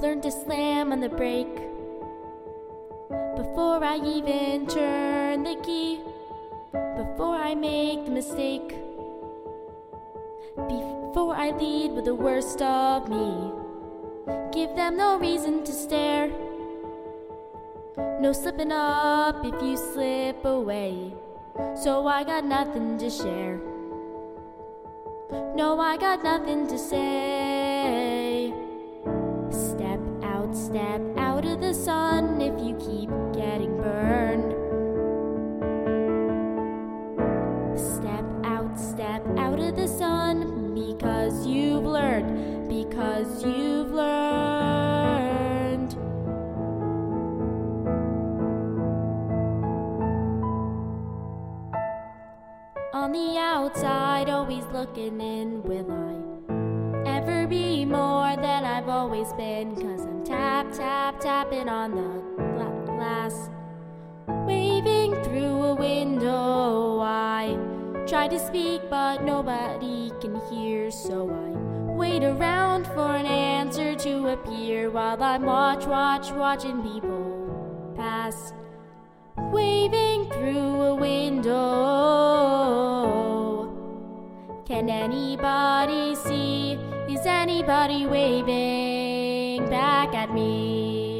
learn to slam on the brake before I even turn the key, before I make the mistake, before I lead with the worst of me. Give them no reason to stare, no slipping up if you slip away. So I got nothing to share. No, I got nothing to say. Step out of the sun if you keep getting burned. Step out of the sun because you've learned, because you've learned. On the outside, always looking in, will I ever be more than I've always been? 'Cause I'm tapping on the glass, waving through a window. I try to speak but nobody can hear, so I wait around for an answer to appear while I'm watching people pass, waving through a window. Can anybody see? Is anybody waving back at me?